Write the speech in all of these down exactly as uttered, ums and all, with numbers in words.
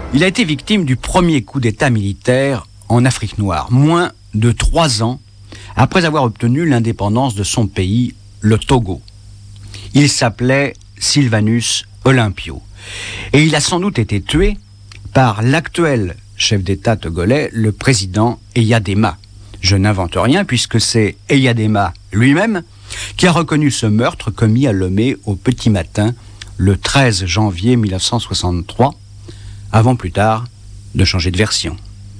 Il a été victime du premier coup d'État militaire en Afrique noire, moins de trois ans après avoir obtenu l'indépendance de son pays, le Togo. Il s'appelait Sylvanus Olympio. Et il a sans doute été tué par l'actuel chef d'État togolais, le président Eyadema. Je n'invente rien puisque c'est Eyadema lui-même qui a reconnu ce meurtre commis à Lomé au petit matin le treize janvier mille neuf cent soixante-trois, avant plus tard de changer de version.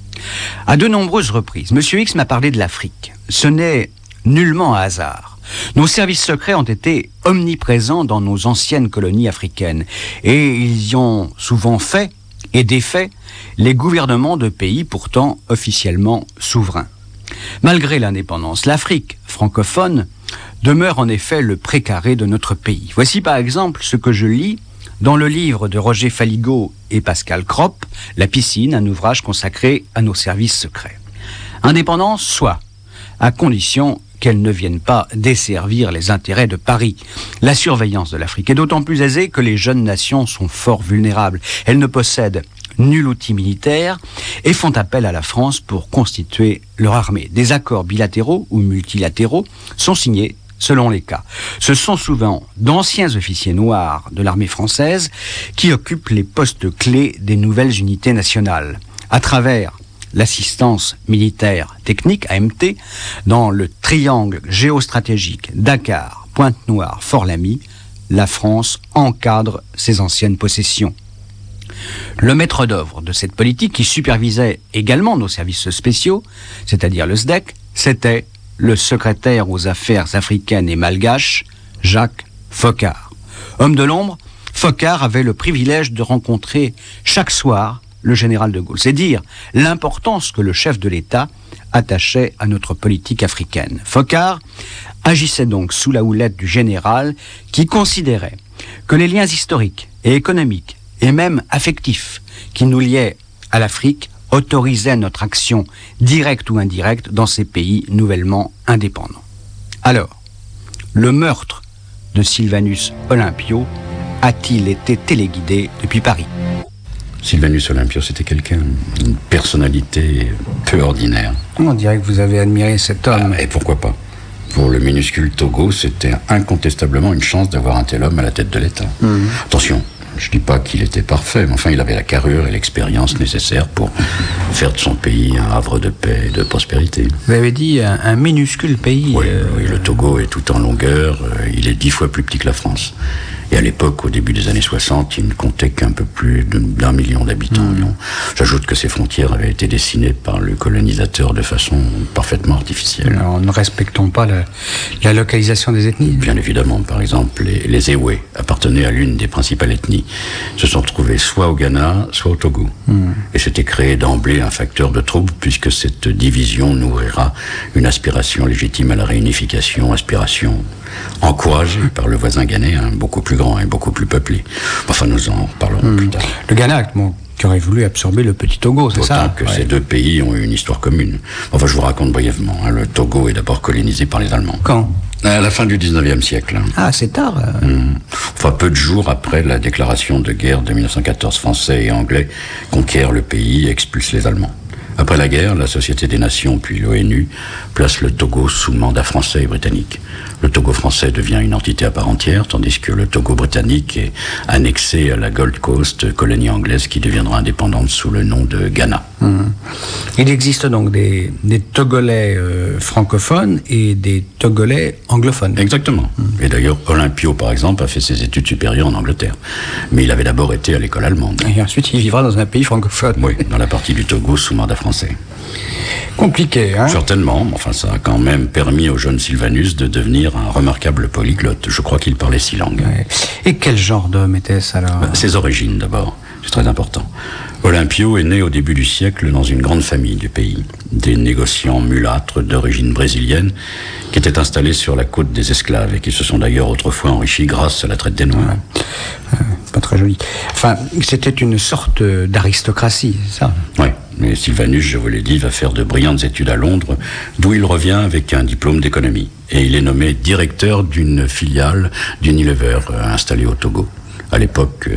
À de nombreuses reprises, M. X m'a parlé de l'Afrique. Ce n'est nullement un hasard. Nos services secrets ont été omniprésents dans nos anciennes colonies africaines et ils y ont souvent fait et défait les gouvernements de pays pourtant officiellement souverains. Malgré l'indépendance, l'Afrique francophone demeure en effet le précaré de notre pays. Voici par exemple ce que je lis dans le livre de Roger Faligot et Pascal Kropp, La piscine, un ouvrage consacré à nos services secrets. Indépendance, soit, à condition qu'elle ne vienne pas desservir les intérêts de Paris. La surveillance de l'Afrique est d'autant plus aisée que les jeunes nations sont fort vulnérables. Elles ne possèdent nul outil militaire et font appel à la France pour constituer leur armée. Des accords bilatéraux ou multilatéraux sont signés selon les cas. Ce sont souvent d'anciens officiers noirs de l'armée française qui occupent les postes clés des nouvelles unités nationales. À travers l'assistance militaire technique, A M T, dans le triangle géostratégique Dakar, Pointe-Noire, Fort-Lamy, la France encadre ses anciennes possessions. Le maître d'œuvre de cette politique, qui supervisait également nos services spéciaux, c'est-à-dire le S D E C, c'était le secrétaire aux affaires africaines et malgaches, Jacques Foccart. Homme de l'ombre, Foccart avait le privilège de rencontrer chaque soir le général de Gaulle. C'est dire l'importance que le chef de l'État attachait à notre politique africaine. Foccart agissait donc sous la houlette du général qui considérait que les liens historiques et économiques et même affectifs qui nous liaient à l'Afrique autorisaient notre action directe ou indirecte dans ces pays nouvellement indépendants. Alors, le meurtre de Sylvanus Olympio a-t-il été téléguidé depuis Paris ? Sylvanus Olympio, c'était quelqu'un, une personnalité peu ordinaire. On dirait que vous avez admiré cet homme. Ah, et pourquoi pas ? Pour le minuscule Togo, c'était incontestablement une chance d'avoir un tel homme à la tête de l'État. Mmh. Attention, je ne dis pas qu'il était parfait, mais enfin, il avait la carrure et l'expérience nécessaires pour faire de son pays un havre de paix et de prospérité. Vous avez dit un, un minuscule pays. Oui, euh... oui, le Togo est tout en longueur, euh, il est dix fois plus petit que la France. Et à l'époque, au début des années soixante, il ne comptait qu'un peu plus d'un million d'habitants. Mmh. J'ajoute que ces frontières avaient été dessinées par le colonisateur de façon parfaitement artificielle. Alors, ne respectons pas la, la localisation des ethnies. Bien évidemment, par exemple, les, les Ewe appartenaient à l'une des principales ethnies. Se sont trouvés soit au Ghana, soit au Togo. Mmh. Et s'était créé d'emblée un facteur de trouble, puisque cette division nourrira une aspiration légitime à la réunification, aspiration encouragée par le voisin ghanéen, beaucoup plus grand et beaucoup plus peuplé. Enfin, nous en reparlerons mmh. plus tard. Le Ghana, bon, qui aurait voulu absorber le petit Togo, c'est ça ? Autant que ouais. ces deux pays ont eu une histoire commune. Enfin, je vous raconte brièvement. Hein, le Togo est d'abord colonisé par les Allemands. Quand ? À la fin du dix-neuvième siècle. Hein. Ah, c'est tard. Euh... Mmh. Enfin, peu de jours après la déclaration de guerre de mille neuf cent quatorze, Français et Anglais conquièrent le pays et expulsent les Allemands. Après la guerre, la Société des Nations puis l'ONU placent le Togo sous mandat français et britannique. Le Togo français devient une entité à part entière, tandis que le Togo britannique est annexé à la Gold Coast, colonie anglaise qui deviendra indépendante sous le nom de Ghana. Mmh. Il existe donc des, des Togolais euh, francophones et des Togolais anglophones. Exactement. Mmh. Et d'ailleurs, Olympio, par exemple, a fait ses études supérieures en Angleterre. Mais il avait d'abord été à l'école allemande. Et ensuite, il vivra dans un pays francophone. Oui, dans la partie du Togo sous mandat français. Compliqué, hein ? Certainement, mais enfin, ça a quand même permis au jeune Sylvanus de devenir un remarquable polyglotte. Je crois qu'il parlait six langues. Ouais. Et quel genre d'homme était-ce alors ? Ses origines d'abord, c'est très important. Olympio est né au début du siècle dans une grande famille du pays. Des négociants mulâtres d'origine brésilienne qui étaient installés sur la côte des esclaves et qui se sont d'ailleurs autrefois enrichis grâce à la traite des Noirs. Ouais. Euh, pas très joli. Enfin, c'était une sorte d'aristocratie, c'est ça ? Oui. Mais Sylvanus, je vous l'ai dit, va faire de brillantes études à Londres, d'où il revient avec un diplôme d'économie. Et il est nommé directeur d'une filiale d'Unilever euh, installée au Togo. À l'époque, euh,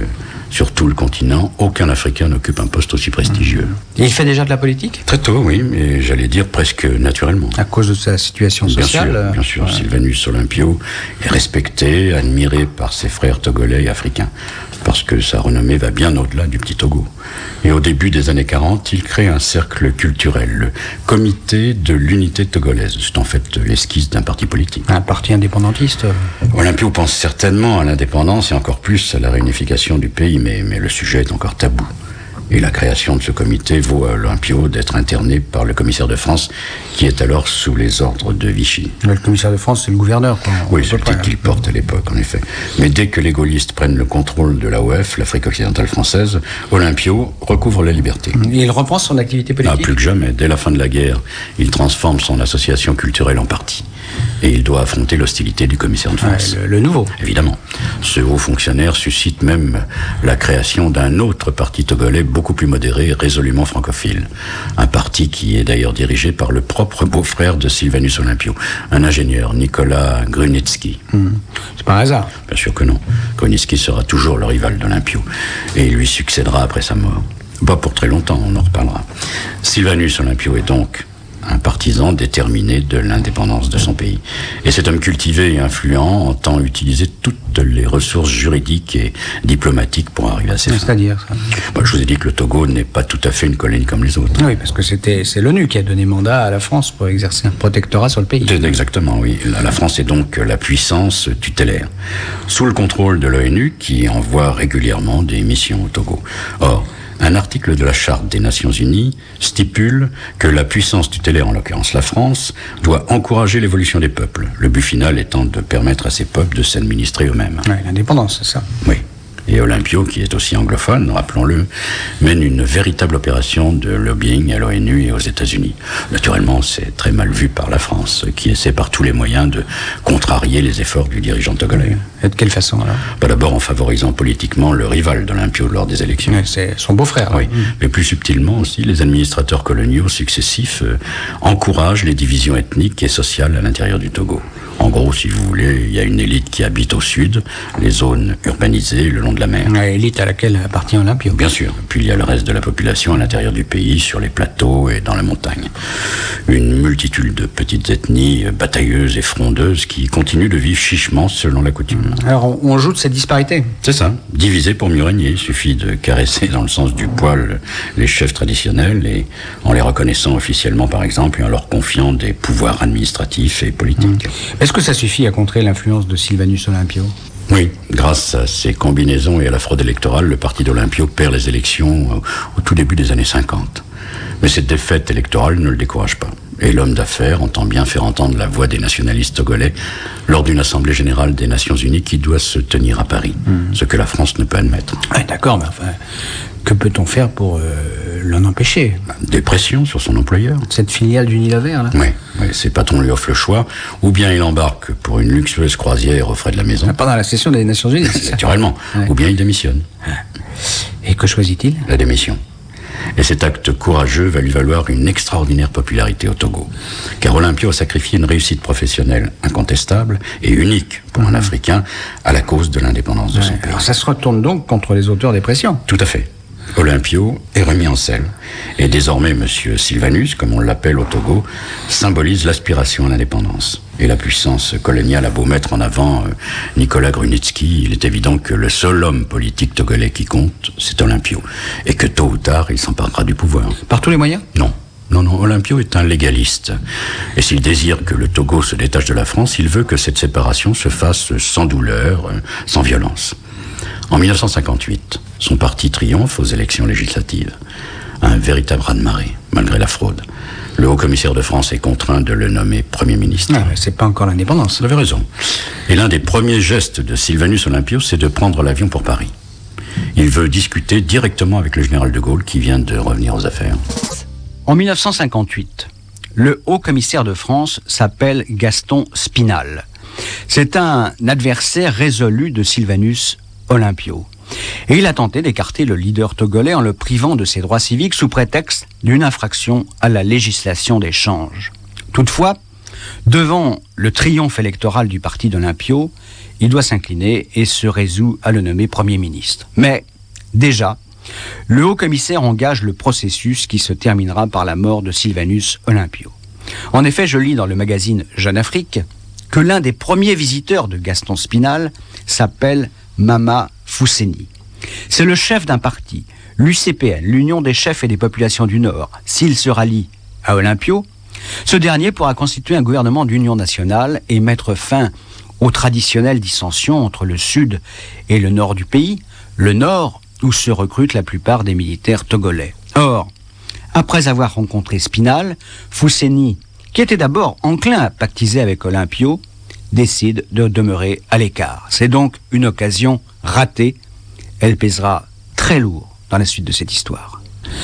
Sur tout le continent, aucun Africain n'occupe un poste aussi prestigieux. Et il fait déjà de la politique ? Très tôt, oui, mais j'allais dire presque naturellement. À cause de sa situation sociale ? Bien sûr, bien sûr. Ouais. Sylvanus Olympio est respecté, admiré par ses frères togolais et africains, parce que sa renommée va bien au-delà du petit Togo. Et au début des années quarante, il crée un cercle culturel, le Comité de l'Unité Togolaise. C'est en fait l'esquisse d'un parti politique. Un parti indépendantiste ? Olympio pense certainement à l'indépendance et encore plus à la réunification du pays, mais, mais le sujet est encore tabou. Et la création de ce comité vaut à Olympio d'être interné par le commissaire de France, qui est alors sous les ordres de Vichy. Le commissaire de France, c'est le gouverneur, quoi. Oui, c'est le titre qu'il porte à l'époque, en effet. Mais dès que les gaullistes prennent le contrôle de l'A O F, l'Afrique occidentale française, Olympio recouvre la liberté. Et il reprend son activité politique ? Ah, plus que jamais. Dès la fin de la guerre, il transforme son association culturelle en parti. Et il doit affronter l'hostilité du commissaire de France. Ouais, le, le nouveau. Évidemment. Ce haut fonctionnaire suscite même la création d'un autre parti togolais beaucoup plus modéré et résolument francophile. Un parti qui est d'ailleurs dirigé par le propre beau-frère de Sylvanus Olympio, un ingénieur, Nicolas Grunitzky. Mmh. C'est pas un hasard. Bien sûr que non. Grunitzky sera toujours le rival d'Olympio. Et il lui succédera après sa mort. Pas pour très longtemps, on en reparlera. Sylvanus Olympio est donc un partisan déterminé de l'indépendance de son pays. Et cet homme cultivé et influent entend utiliser toutes les ressources juridiques et diplomatiques pour arriver à ses fins. C'est-à-dire ça bon, je vous ai dit que le Togo n'est pas tout à fait une colonie comme les autres. Oui, parce que c'était, c'est l'ONU qui a donné mandat à la France pour exercer un protectorat sur le pays. Exactement, oui. La, la France est donc la puissance tutélaire, sous le contrôle de l'ONU qui envoie régulièrement des missions au Togo. Or, un article de la Charte des Nations Unies stipule que la puissance tutélaire, en l'occurrence la France, doit encourager l'évolution des peuples, le but final étant de permettre à ces peuples de s'administrer eux-mêmes. Oui, l'indépendance, c'est ça. Oui. Et Olympio, qui est aussi anglophone, rappelons-le, mène une véritable opération de lobbying à l'ONU et aux États-Unis. Naturellement, c'est très mal vu par la France, qui essaie par tous les moyens de contrarier les efforts du dirigeant togolais. Et de quelle façon, alors ? Bah, d'abord en favorisant politiquement le rival d'Olympio lors des élections. Oui, c'est son beau-frère. Oui, mmh. Mais plus subtilement aussi, les administrateurs coloniaux successifs euh, encouragent les divisions ethniques et sociales à l'intérieur du Togo. En gros, si vous voulez, il y a une élite qui habite au sud, les zones urbanisées le long de la mer. L'élite à laquelle appartient Olympio. Bien sûr. Puis il y a le reste de la population à l'intérieur du pays, sur les plateaux et dans la montagne. Une multitude de petites ethnies batailleuses et frondeuses qui continuent de vivre chichement selon la coutume. Alors on joue de cette disparité. C'est ça. Diviser pour mieux régner. Il suffit de caresser dans le sens du poil les chefs traditionnels et en les reconnaissant officiellement par exemple et en leur confiant des pouvoirs administratifs et politiques. Mmh. Est-ce que ça suffit à contrer l'influence de Sylvanus Olympio ? Oui, grâce à ces combinaisons et à la fraude électorale, le parti d'Olympio perd les élections au, au tout début des années cinquante. Mais cette défaite électorale ne le décourage pas. Et l'homme d'affaires entend bien faire entendre la voix des nationalistes togolais lors d'une assemblée générale des Nations Unies qui doit se tenir à Paris, mmh. ce que la France ne peut admettre. Ah, d'accord, mais enfin, que peut-on faire pour euh, l'en empêcher ? Des pressions sur son employeur. Cette filiale d'Unilever, là ? Oui, oui, ses patrons lui offrent le choix, ou bien il embarque pour une luxueuse croisière aux frais de la maison. Pendant la session des Nations Unies, c'est ça ? Naturellement, ouais. Ou bien il démissionne. Et que choisit-il ? La démission. Et cet acte courageux va lui valoir une extraordinaire popularité au Togo. Car Olympio a sacrifié une réussite professionnelle incontestable et unique pour un Africain à la cause de l'indépendance de ouais, son pays. Alors ça se retourne donc contre les auteurs des pressions. Tout à fait. Olympio est remis en selle. Et désormais, Monsieur Sylvanus, comme on l'appelle au Togo, symbolise l'aspiration à l'indépendance. Et la puissance coloniale a beau mettre en avant euh, Nicolas Grunitzky, il est évident que le seul homme politique togolais qui compte, c'est Olympio. Et que tôt ou tard, il s'emparera du pouvoir. Par tous les moyens ? Non. Non, non, Olympio est un légaliste. Et s'il désire que le Togo se détache de la France, il veut que cette séparation se fasse sans douleur, euh, sans violence. En mille neuf cent cinquante-huit, son parti triomphe aux élections législatives. Un véritable raz-de-marée, malgré la fraude. Le haut-commissaire de France est contraint de le nommer Premier ministre. Ah, c'est pas encore l'indépendance. Vous avez raison. Et l'un des premiers gestes de Sylvanus Olympio, c'est de prendre l'avion pour Paris. Il veut discuter directement avec le général de Gaulle qui vient de revenir aux affaires. En mille neuf cent cinquante-huit, le haut-commissaire de France s'appelle Gaston Spinal. C'est un adversaire résolu de Sylvanus Olympio. Et il a tenté d'écarter le leader togolais en le privant de ses droits civiques sous prétexte d'une infraction à la législation des changes. Toutefois, devant le triomphe électoral du parti d'Olympio, il doit s'incliner et se résout à le nommer Premier ministre. Mais Déjà, le haut-commissaire engage le processus qui se terminera par la mort de Sylvanus Olympio. En effet, je lis dans le magazine Jeune Afrique que l'un des premiers visiteurs de Gaston Spinal s'appelle Mama Fousseni. C'est le chef d'un parti, l'U C P N, l'Union des chefs et des populations du Nord. S'il se rallie à Olympio, ce dernier pourra constituer un gouvernement d'union nationale et mettre fin aux traditionnelles dissensions entre le sud et le nord du pays, le nord où se recrutent la plupart des militaires togolais. Or, après avoir rencontré Spinal, Fousseni, qui était d'abord enclin à pactiser avec Olympio, décide de demeurer à l'écart. C'est donc une occasion ratée. Elle pèsera très lourd dans la suite de cette histoire.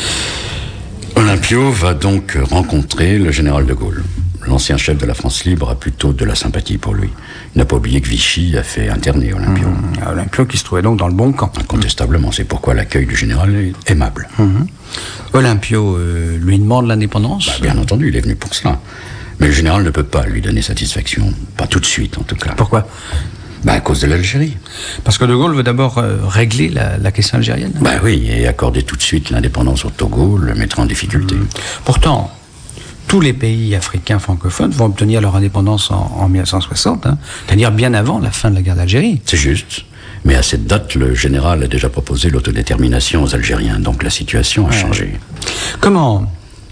Olympio va donc rencontrer le général de Gaulle. L'ancien chef de la France libre a plutôt de la sympathie pour lui. Il n'a pas oublié que Vichy a fait interner Olympio. Mmh, Olympio qui se trouvait donc dans le bon camp. Incontestablement, c'est pourquoi l'accueil du général est aimable. Mmh. Olympio euh, lui demande l'indépendance. Bah, bien entendu, il est venu pour cela. Mais le général ne peut pas lui donner satisfaction. Pas tout de suite, en tout cas. Pourquoi ? Bah, à cause de l'Algérie. Parce que De Gaulle veut d'abord euh, régler la, la question algérienne. Bah oui, et accorder tout de suite l'indépendance au Togo le mettra en difficulté. Mmh. Pourtant, tous les pays africains francophones vont obtenir leur indépendance en, en mille neuf cent soixante, hein, c'est-à-dire bien avant la fin de la guerre d'Algérie. C'est juste. Mais à cette date, le général a déjà proposé l'autodétermination aux Algériens, donc la situation a ouais. changé. Comment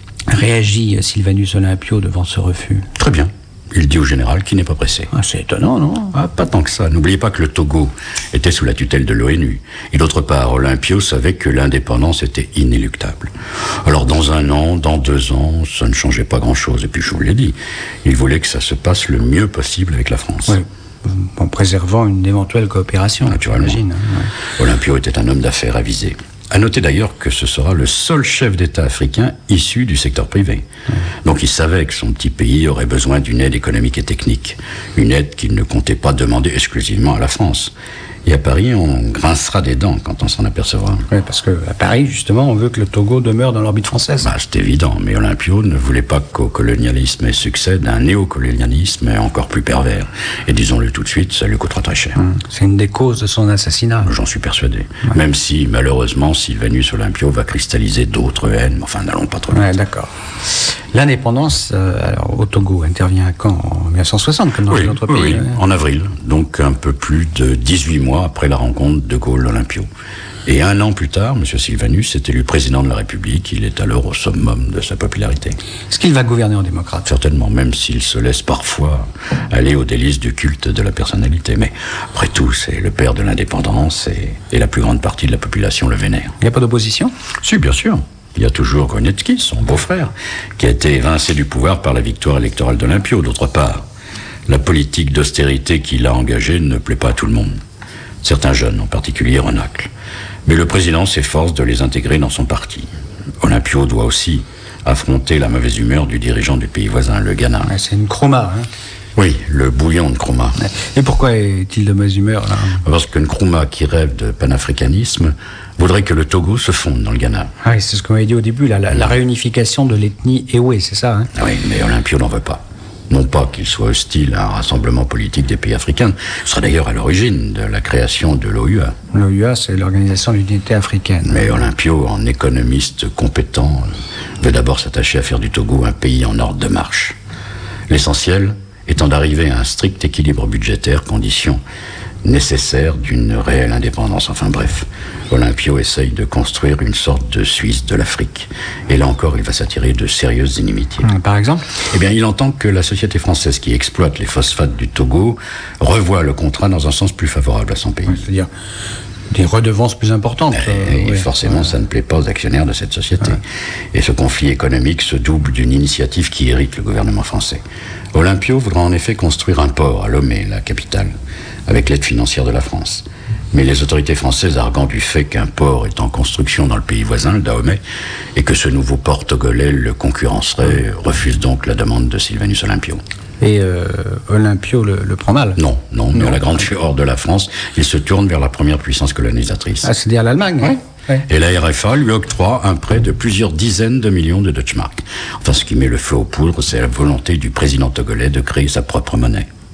réagit Sylvanus Olympio devant ce refus ? Très bien. Il dit au général qu'il n'est pas pressé. Ah, c'est étonnant, non ? Ah, pas tant que ça. N'oubliez pas que le Togo était sous la tutelle de l'ONU. Et d'autre part, Olympio savait que l'indépendance était inéluctable. Alors dans un an, dans deux ans, ça ne changeait pas grand-chose. Et puis je vous l'ai dit, il voulait que ça se passe le mieux possible avec la France. Oui, en préservant une éventuelle coopération. Naturellement. J'imagine. Ouais. Olympio était un homme d'affaires avisé. À noter d'ailleurs que ce sera le seul chef d'État africain issu du secteur privé. Mmh. Donc il savait que son petit pays aurait besoin d'une aide économique et technique. Une aide qu'il ne comptait pas demander exclusivement à la France. Et à Paris, on grincera des dents quand on s'en apercevra. Oui, parce qu'à Paris, justement, on veut que le Togo demeure dans l'orbite française. Bah, c'est évident, mais Olympio ne voulait pas qu'au colonialisme succède un néocolonialisme encore plus pervers. Et disons-le tout de suite, ça lui coûtera très cher. Mmh. C'est une des causes de son assassinat. J'en suis persuadé. Ouais. Même si, malheureusement, Sylvanus Olympio va cristalliser d'autres haines. Enfin, n'allons pas trop vite. Ouais, d'accord. L'indépendance, euh, alors, au Togo intervient quand ? En mille neuf cent soixante, comme dans oui, les autres pays. Oui, ouais. En avril, donc un peu plus de dix-huit mois après la rencontre de Gaulle-Olympio. Et un an plus tard, M. Sylvanus est élu président de la République. Il est alors au summum de sa popularité. Est-ce qu'il va gouverner en démocrate ? Certainement, même s'il se laisse parfois aller aux délices du culte de la personnalité. Mais après tout, c'est le père de l'indépendance et, et la plus grande partie de la population le vénère. Il n'y a pas d'opposition ? Si, bien sûr. Il y a toujours Gonetski, son beau-frère, qui a été évincé du pouvoir par la victoire électorale d'Olympio. D'autre part, la politique d'austérité qu'il a engagée ne plaît pas à tout le monde. Certains jeunes, en particulier, renaclent. Mais le président s'efforce de les intégrer dans son parti. Olympio doit aussi affronter la mauvaise humeur du dirigeant du pays voisin, le Ghana. Ouais, c'est une Nkrumah, hein ? Oui, le bouillon de Nkrumah. Et pourquoi est-il de mauvaise humeur, là ? Parce que Nkrumah, qui rêve de panafricanisme, voudrait que le Togo se fonde dans le Ghana. Ah oui, c'est ce qu'on avait dit au début, là, la, la réunification de l'ethnie Ewe, c'est ça, hein ? Oui, mais Olympio n'en veut pas. Non pas qu'il soit hostile à un rassemblement politique des pays africains, ce sera d'ailleurs à l'origine de la création de l'O U A. L'O U A, c'est l'Organisation de l'Unité africaine. Mais Olympio, en économiste compétent, veut d'abord s'attacher à faire du Togo un pays en ordre de marche. L'essentiel étant d'arriver à un strict équilibre budgétaire, condition nécessaire d'une réelle indépendance. Enfin bref, Olympio essaye de construire une sorte de Suisse de l'Afrique. Et là encore, il va s'attirer de sérieuses inimitiés. Par exemple ? Eh bien, il entend que la société française qui exploite les phosphates du Togo revoit le contrat dans un sens plus favorable à son pays. Ouais, c'est-à-dire des redevances plus importantes. Et, et euh, forcément, ouais. Ça ne plaît pas aux actionnaires de cette société. Ouais. Et ce conflit économique se double d'une initiative qui hérite le gouvernement français. Olympio voudra en effet construire un port à Lomé, la capitale, avec l'aide financière de la France. Mais les autorités françaises, arguant du fait qu'un port est en construction dans le pays voisin, le Dahomey, et que ce nouveau port togolais le concurrencerait, refusent donc la demande de Sylvanus Olympio. Et euh, Olympio le, le prend mal ? Non, non, mais à la grande fureur de la France, il se tourne vers la première puissance colonisatrice. Ah, c'est-à-dire l'Allemagne ? Oui. Ouais. Et la R F A lui octroie un prêt de plusieurs dizaines de millions de Deutschmark. Enfin, ce qui met le feu aux poudres, c'est la volonté du président togolais de créer sa propre monnaie.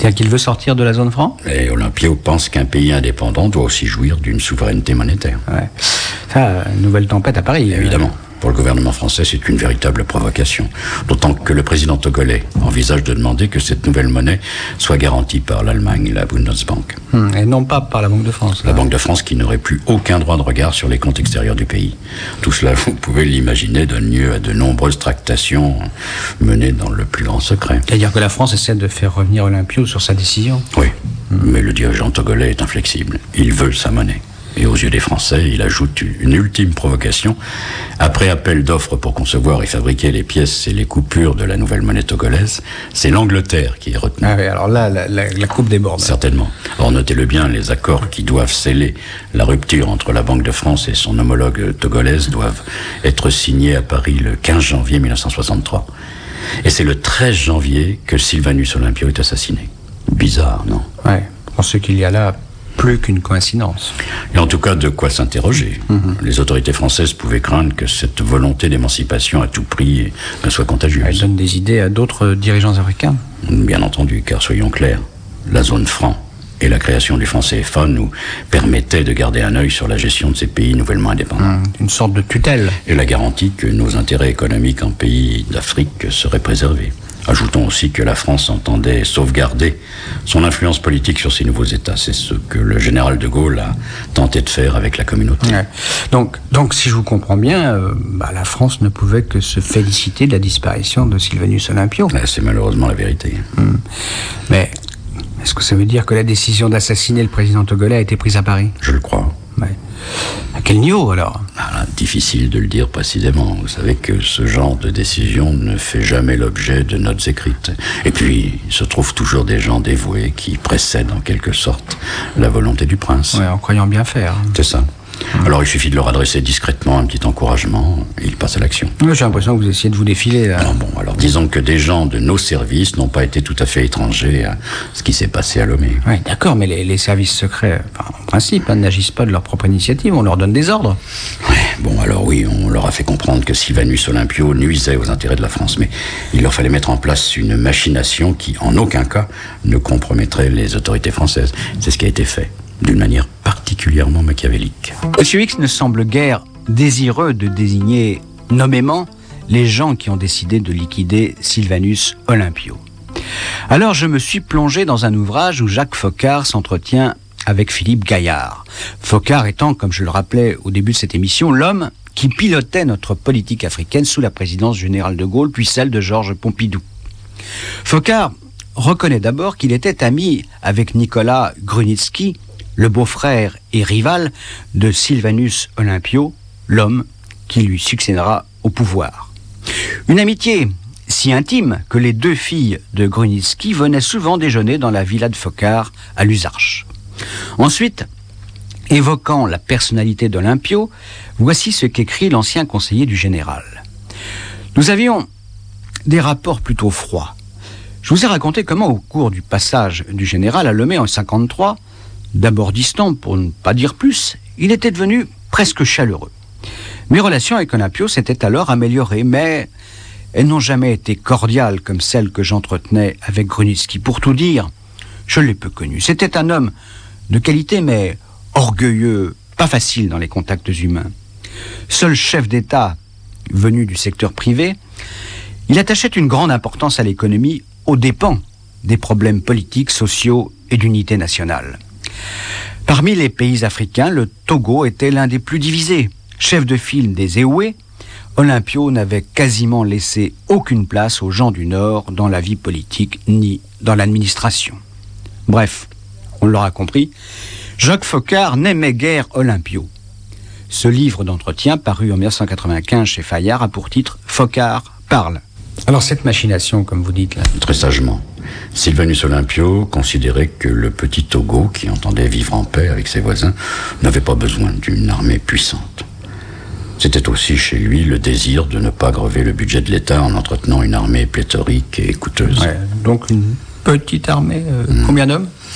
C'est-à-dire qu'il veut sortir de la zone franc ? Et Olympio pense qu'un pays indépendant doit aussi jouir d'une souveraineté monétaire. Ouais. Ça, une nouvelle tempête à Paris. Évidemment. Pour le gouvernement français, c'est une véritable provocation. D'autant que le président togolais envisage de demander que cette nouvelle monnaie soit garantie par l'Allemagne, la Bundesbank. Hum, et non pas par la Banque de France. La là. Banque de France qui n'aurait plus aucun droit de regard sur les comptes extérieurs du pays. Tout cela, vous pouvez l'imaginer, donne lieu à de nombreuses tractations menées dans le plus grand secret. C'est-à-dire que la France essaie de faire revenir Olympio sur sa décision. Oui, hum. mais le dirigeant togolais est inflexible. Il veut sa monnaie. Et aux yeux des Français, il ajoute une ultime provocation. Après appel d'offres pour concevoir et fabriquer les pièces et les coupures de la nouvelle monnaie togolaise, c'est l'Angleterre qui est retenue. Ah oui, alors là, la, la, la coupe déborde. Certainement. Or, notez-le bien, les accords qui doivent sceller la rupture entre la Banque de France et son homologue togolaise doivent être signés à Paris le quinze janvier mille neuf cent soixante-trois. Et c'est le treize janvier que Sylvanus Olympio est assassiné. Bizarre, non ? Ouais, pour ce qu'il y a là, plus qu'une coïncidence. Et en tout cas, de quoi s'interroger. Mm-hmm. Les autorités françaises pouvaient craindre que cette volonté d'émancipation à tout prix ne soit contagieuse. Elle donne des idées à d'autres dirigeants africains. Bien entendu, car soyons clairs, la zone franc et la création du franc C F A nous permettaient de garder un œil sur la gestion de ces pays nouvellement indépendants. Mmh, une sorte de tutelle. Et la garantie que nos intérêts économiques en pays d'Afrique seraient préservés. Ajoutons aussi que la France entendait sauvegarder son influence politique sur ces nouveaux États. C'est ce que le général de Gaulle a tenté de faire avec la communauté. Ouais. Donc, donc, si je vous comprends bien, euh, bah, la France ne pouvait que se féliciter de la disparition de Sylvanus Olympio. Ouais, c'est malheureusement la vérité. Mmh. Mais est-ce que ça veut dire que la décision d'assassiner le président togolais a été prise à Paris ? Je le crois. Ouais. À quel niveau, alors ? Ah, difficile de le dire précisément. Vous savez que ce genre de décision ne fait jamais l'objet de notes écrites. Et puis, il se trouve toujours des gens dévoués qui précèdent en quelque sorte la volonté du prince. Ouais, en croyant bien faire. C'est ça. Mmh. Alors il suffit de leur adresser discrètement un petit encouragement et ils passent à l'action. Oui, j'ai l'impression que vous essayez de vous défiler là. Non, bon, alors disons que des gens de nos services n'ont pas été tout à fait étrangers à ce qui s'est passé à Lomé. Oui, d'accord, mais les, les services secrets, enfin, en principe, hein, n'agissent pas de leur propre initiative, on leur donne des ordres. Oui, bon, alors oui, on leur a fait comprendre que Sylvanus Olympio nuisait aux intérêts de la France, mais il leur fallait mettre en place une machination qui, en aucun cas, ne compromettrait les autorités françaises. C'est ce qui a été fait, d'une manière particulièrement machiavélique. Monsieur X ne semble guère désireux de désigner nommément les gens qui ont décidé de liquider Sylvanus Olympio. Alors je me suis plongé dans un ouvrage où Jacques Foccart s'entretient avec Philippe Gaillard. Foccart étant, comme je le rappelais au début de cette émission, l'homme qui pilotait notre politique africaine sous la présidence du général de Gaulle, puis celle de Georges Pompidou. Foccart reconnaît d'abord qu'il était ami avec Nicolas Grunitzky, le beau-frère et rival de Sylvanus Olympio, l'homme qui lui succédera au pouvoir. Une amitié si intime que les deux filles de Grunitzky venaient souvent déjeuner dans la villa de Foccart à Luzarches. Ensuite, évoquant la personnalité d'Olympio, voici ce qu'écrit l'ancien conseiller du général. Nous avions des rapports plutôt froids. Je vous ai raconté comment, au cours du passage du général à Lomé en cinquante-trois, d'abord distant pour ne pas dire plus, il était devenu presque chaleureux. Mes relations avec Olympio s'étaient alors améliorées, mais elles n'ont jamais été cordiales comme celles que j'entretenais avec Grunitzky. Pour tout dire, je l'ai peu connu. C'était un homme de qualité, mais orgueilleux, pas facile dans les contacts humains. Seul chef d'État venu du secteur privé, il attachait une grande importance à l'économie aux dépens des problèmes politiques, sociaux et d'unité nationale. Parmi les pays africains, le Togo était l'un des plus divisés. Chef de file des Eoué, Olympio n'avait quasiment laissé aucune place aux gens du Nord dans la vie politique ni dans l'administration. Bref, on l'aura compris, Jacques Foccart n'aimait guère Olympio. Ce livre d'entretien, paru en mille neuf cent quatre-vingt-quinze chez Fayard, a pour titre « Foccart parle ». Alors cette machination, comme vous dites là... Très sagement. Sylvanus Olympio considérait que le petit Togo, qui entendait vivre en paix avec ses voisins, n'avait pas besoin d'une armée puissante. C'était aussi chez lui le désir de ne pas grever le budget de l'État en entretenant une armée pléthorique et coûteuse. Ouais, donc une petite armée, euh, mmh. Combien d'hommes ?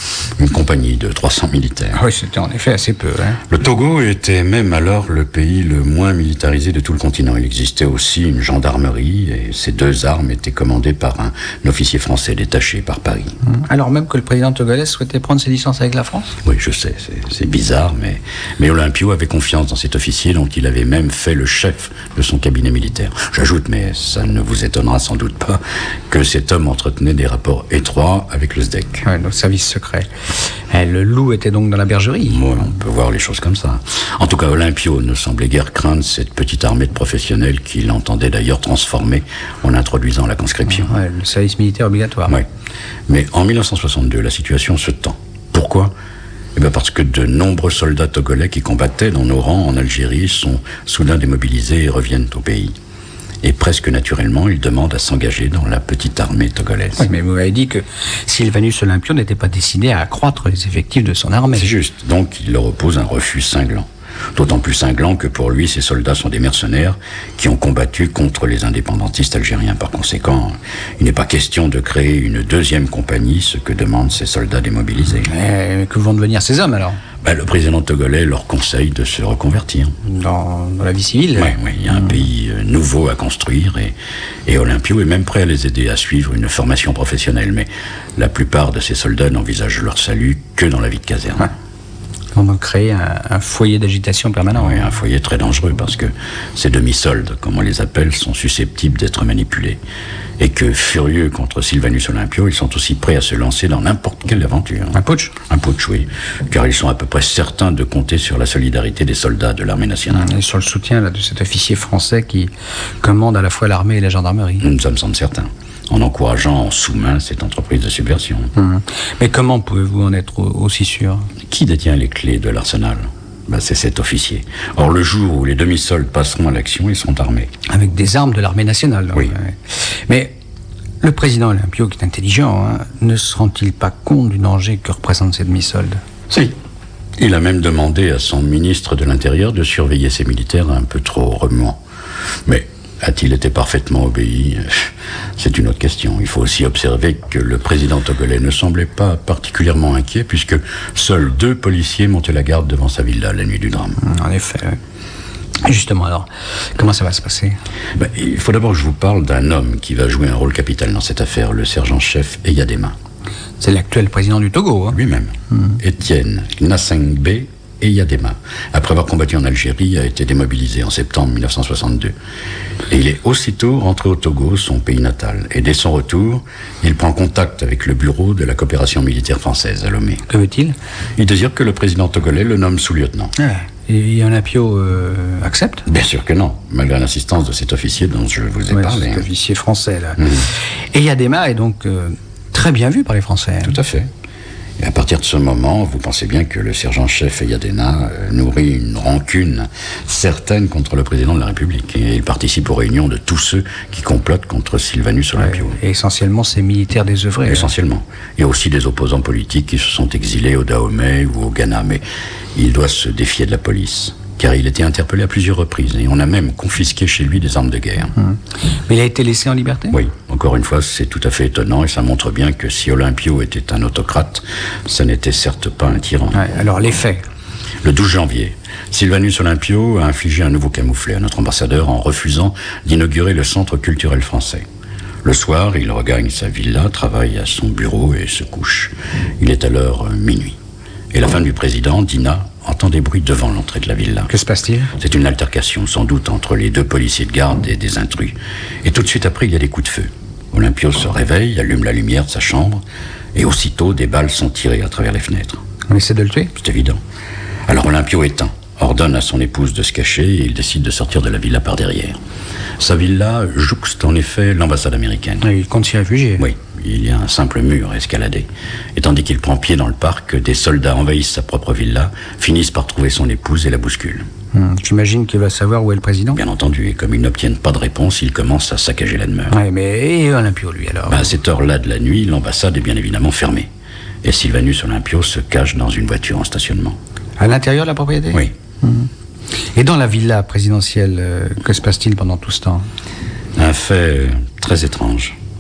une compagnie de trois cents militaires. Oui, c'était en effet assez peu. Hein. Le Togo était même alors le pays le moins militarisé de tout le continent. Il existait aussi une gendarmerie et ces deux armes étaient commandées par un officier français détaché par Paris. Alors même que le président togolais souhaitait prendre ses licences avec la France ? Oui, je sais, c'est, c'est bizarre, mais, mais Olympio avait confiance dans cet officier dont il avait même fait le chef de son cabinet militaire. J'ajoute, mais ça ne vous étonnera sans doute pas, que cet homme entretenait des rapports étroits avec le S D E C. Ouais, nos services secrets. Et le loup était donc dans la bergerie. Ouais, on peut voir les choses comme ça. En tout cas, Olympio ne semblait guère craindre cette petite armée de professionnels qu'il entendait d'ailleurs transformer en introduisant la conscription. Ouais, le service militaire obligatoire. Oui. Mais en mille neuf cent soixante-deux, la situation se tend. Pourquoi ? Eh bien parce que de nombreux soldats togolais qui combattaient dans nos rangs en Algérie sont soudain démobilisés et reviennent au pays. Et presque naturellement, ils demandent à s'engager dans la petite armée togolaise. Oui, mais vous m'avez dit que Sylvanus Olympio n'était pas décidé à accroître les effectifs de son armée. C'est juste. Donc, il leur oppose un refus cinglant. D'autant plus cinglant que pour lui, ces soldats sont des mercenaires qui ont combattu contre les indépendantistes algériens. Par conséquent, il n'est pas question de créer une deuxième compagnie, ce que demandent ces soldats démobilisés. Mais que vont devenir ces hommes alors ? Ben, le président togolais leur conseille de se reconvertir. Dans, dans la vie civile ? Oui, oui, il y a un mmh. pays nouveau à construire et, et Olympio est même prêt à les aider à suivre une formation professionnelle. Mais la plupart de ces soldats n'envisagent leur salut que dans la vie de caserne. Ouais. On va créer un, un foyer d'agitation permanent. Oui, un foyer très dangereux parce que ces demi-soldes, comme on les appelle, sont susceptibles d'être manipulés. Et que, furieux contre Sylvanus Olympio, ils sont aussi prêts à se lancer dans n'importe quelle aventure. Un putsch ? Un putsch, oui. Car ils sont à peu près certains de compter sur la solidarité des soldats de l'armée nationale. Et sur le soutien là, de cet officier français qui commande à la fois l'armée et la gendarmerie. Nous en sommes certains. En encourageant en sous-main cette entreprise de subversion. Mmh. Mais comment pouvez-vous en être aussi sûr ? Qui détient les clés de l'arsenal ? Ben, c'est cet officier. Or, le jour où les demi-soldes passeront à l'action, ils seront armés. Avec des armes de l'armée nationale. Oui. Ouais. Mais le président Olympio, qui est intelligent, hein, ne se rend-il pas compte du danger que représentent ces demi-soldes ? Si. Il a même demandé à son ministre de l'Intérieur de surveiller ces militaires un peu trop remuants. Mais a-t-il été parfaitement obéi ? C'est une autre question. Il faut aussi observer que le président togolais ne semblait pas particulièrement inquiet puisque seuls deux policiers montaient la garde devant sa villa la nuit du drame. En effet. Justement, alors, comment ça va se passer ? Ben, il faut d'abord que je vous parle d'un homme qui va jouer un rôle capital dans cette affaire, le sergent-chef Eyadema. C'est l'actuel président du Togo, hein ? Lui-même. Mmh. Étienne Gnassingbé Eyadema, après avoir combattu en Algérie, a été démobilisé en septembre mille neuf cent soixante-deux. Et il est aussitôt rentré au Togo, son pays natal. Et dès son retour, il prend contact avec le bureau de la coopération militaire française à Lomé. Que veut-il ? Il désire que le président togolais le nomme sous-lieutenant. Ah, et Olympio euh, accepte ? Bien sûr que non, malgré l'assistance de cet officier dont je vous ai ouais, parlé. Cet hein. officier français, là. Mmh. Eyadema est donc euh, très bien vu par les Français. Tout à fait. Et à partir de ce moment, vous pensez bien que le sergent-chef Eyadema euh, nourrit une rancune certaine contre le président de la République. Et il participe aux réunions de tous ceux qui complotent contre Sylvanus Olympio. Ouais, et essentiellement, ces militaires désœuvrés. Essentiellement. Il y a aussi des opposants politiques qui se sont exilés au Dahomey ou au Ghana. Mais il doit se défier de la police. Car il était interpellé à plusieurs reprises. Et on a même confisqué chez lui des armes de guerre. Mmh. Mais il a été laissé en liberté ? Oui. Encore une fois, c'est tout à fait étonnant. Et ça montre bien que si Olympio était un autocrate, ça n'était certes pas un tyran. Ouais, alors, les faits. Le douze janvier, Sylvanus Olympio a infligé un nouveau camouflet à notre ambassadeur en refusant d'inaugurer le centre culturel français. Le soir, il regagne sa villa, travaille à son bureau et se couche. Il est alors minuit. Et la femme du président, Dina, entend des bruits devant l'entrée de la villa. Que se passe-t-il ? C'est une altercation, sans doute, entre les deux policiers de garde et des intrus. Et tout de suite après, il y a des coups de feu. Olympio se réveille, allume la lumière de sa chambre, et aussitôt, des balles sont tirées à travers les fenêtres. On essaie de le tuer ? C'est évident. Alors Olympio éteint, ordonne à son épouse de se cacher, et il décide de sortir de la villa par derrière. Sa villa jouxte en effet l'ambassade américaine. Et il compte s'y réfugier ? Oui. Il y a un simple mur à escalader. Et tandis qu'il prend pied dans le parc, des soldats envahissent sa propre villa, finissent par trouver son épouse et la bousculent. Hum, J'imagine qu'il va savoir où est le président ? Bien entendu, et comme ils n'obtiennent pas de réponse, ils commencent à saccager la demeure. Oui, mais et Olympio, lui, alors ? Ben, à cette heure-là de la nuit, l'ambassade est bien évidemment fermée. Et Sylvanus Olympio se cache dans une voiture en stationnement. À l'intérieur de la propriété ? Oui. Hum. Et dans la villa présidentielle, euh, que se passe-t-il pendant tout ce temps ? Un fait très étrange.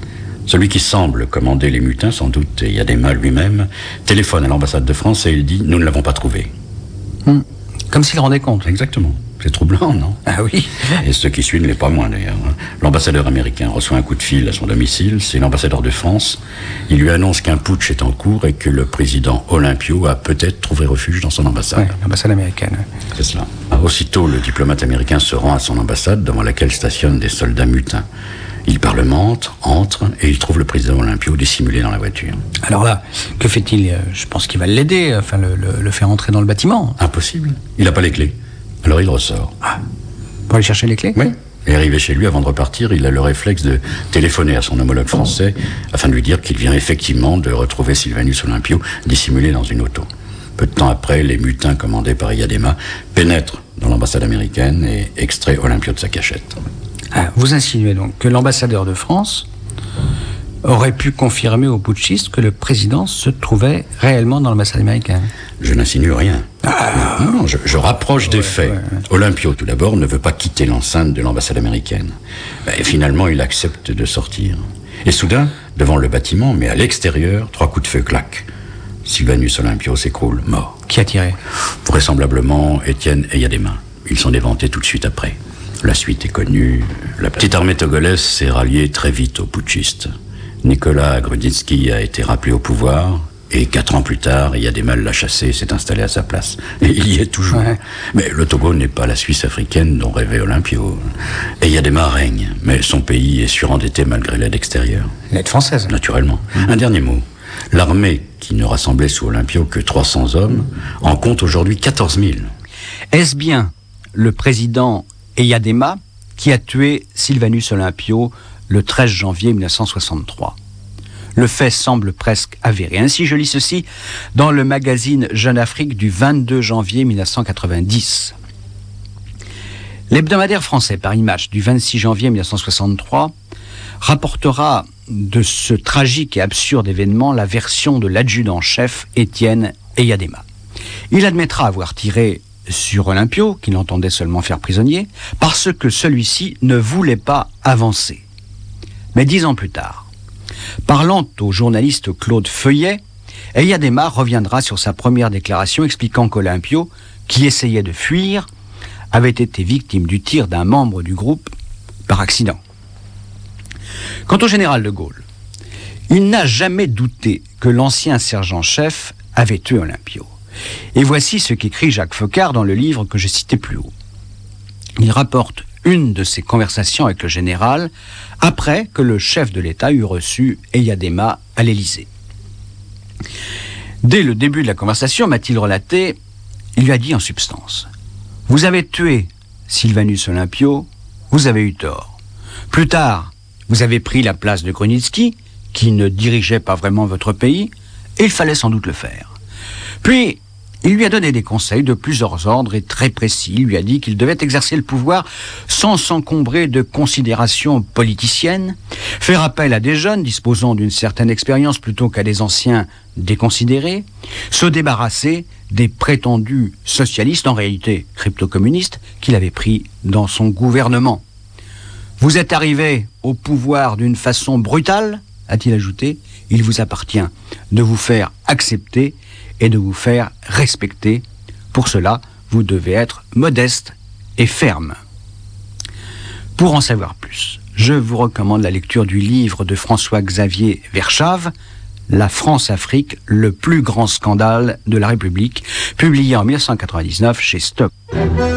Celui qui semble commander les mutins, sans doute Eyadema lui-même, téléphone à l'ambassade de France et il dit « Nous ne l'avons pas trouvé Hum. ». Comme s'il rendait compte. Exactement. C'est troublant, non? Ah oui. Et ce qui suit ne l'est pas moins, d'ailleurs. L'ambassadeur américain reçoit un coup de fil à son domicile, c'est l'ambassadeur de France. Il lui annonce qu'un putsch est en cours et que le président Olympio a peut-être trouvé refuge dans son ambassade. Oui, l'ambassade américaine. C'est cela. Aussitôt, le diplomate américain se rend à son ambassade, devant laquelle stationnent des soldats mutins. Il parlemente, entre, et il trouve le président Olympio dissimulé dans la voiture. Alors là, que fait-il? Je pense qu'il va l'aider, enfin le, le, le faire entrer dans le bâtiment. Impossible. Il n'a pas les clés. Alors il ressort. Ah, pour aller chercher les clés? Oui. Et arrivé chez lui, avant de repartir, il a le réflexe de téléphoner à son homologue français afin de lui dire qu'il vient effectivement de retrouver Sylvanus Olympio dissimulé dans une auto. Peu de temps après, les mutins commandés par Eyadema pénètrent dans l'ambassade américaine et extraient Olympio de sa cachette. Ah, vous insinuez donc que l'ambassadeur de France aurait pu confirmer aux putschistes que le président se trouvait réellement dans l'ambassade américaine? Je n'insinue rien. Ah, non, non, je, je rapproche ouais, des faits. Ouais, ouais. Olympio, tout d'abord, ne veut pas quitter l'enceinte de l'ambassade américaine. Et finalement, il accepte de sortir. Et soudain, devant le bâtiment, mais à l'extérieur, trois coups de feu claquent. Sylvanus Olympio s'écroule, mort. Qui a tiré? Vraisemblablement Étienne Eyadema. Ils sont déventés tout de suite après. La suite est connue. La petite armée togolaise s'est ralliée très vite aux putschistes. Nicolas Grudzinski a été rappelé au pouvoir, et quatre ans plus tard, Eyadema l'a chassé et s'est installé à sa place. Et il y est toujours. Ouais. Mais le Togo n'est pas la Suisse africaine dont rêvait Olympio. Eyadema règne, mais son pays est surendetté malgré l'aide extérieure. L'aide française. Naturellement. Mmh. Un dernier mot. L'armée, qui ne rassemblait sous Olympio que trois cents hommes, en compte aujourd'hui quatorze mille. Est-ce bien le président Eyadema qui a tué Sylvanus Olympio le treize janvier mille neuf cent soixante-trois? Le fait semble presque avéré. Ainsi, je lis ceci dans le magazine Jeune Afrique du vingt-deux janvier mille neuf cent quatre-vingt-dix. L'hebdomadaire français Paris Match du vingt-six janvier mille neuf cent soixante-trois rapportera de ce tragique et absurde événement la version de l'adjudant-chef Étienne Eyadema. Il admettra avoir tiré sur Olympio, qu'il entendait seulement faire prisonnier, parce que celui-ci ne voulait pas avancer. Mais dix ans plus tard, parlant au journaliste Claude Feuillet, Eyadema reviendra sur sa première déclaration expliquant qu'Olympio, qui essayait de fuir, avait été victime du tir d'un membre du groupe par accident. Quant au général de Gaulle, il n'a jamais douté que l'ancien sergent-chef avait tué Olympio. Et voici ce qu'écrit Jacques Faucard dans le livre que je citais plus haut. Il rapporte une de ses conversations avec le général après que le chef de l'État eut reçu Eyadema à l'Élysée. Dès le début de la conversation, m'a-t-il relaté, il lui a dit en substance: « Vous avez tué Sylvanus Olympio, vous avez eu tort. Plus tard, vous avez pris la place de Grudzinski, qui ne dirigeait pas vraiment votre pays, et il fallait sans doute le faire. Puis, il lui a donné des conseils de plusieurs ordres et très précis. Il lui a dit qu'il devait exercer le pouvoir sans s'encombrer de considérations politiciennes, faire appel à des jeunes disposant d'une certaine expérience plutôt qu'à des anciens déconsidérés, se débarrasser des prétendus socialistes, en réalité crypto-communistes, qu'il avait pris dans son gouvernement. Vous êtes arrivé au pouvoir d'une façon brutale, a-t-il ajouté. Il vous appartient de vous faire accepter et de vous faire respecter. Pour cela, vous devez être modeste et ferme. Pour en savoir plus, je vous recommande la lecture du livre de François-Xavier Verschave, La France-Afrique, le plus grand scandale de la République, publié en mille neuf cent quatre-vingt-dix-neuf chez Stock.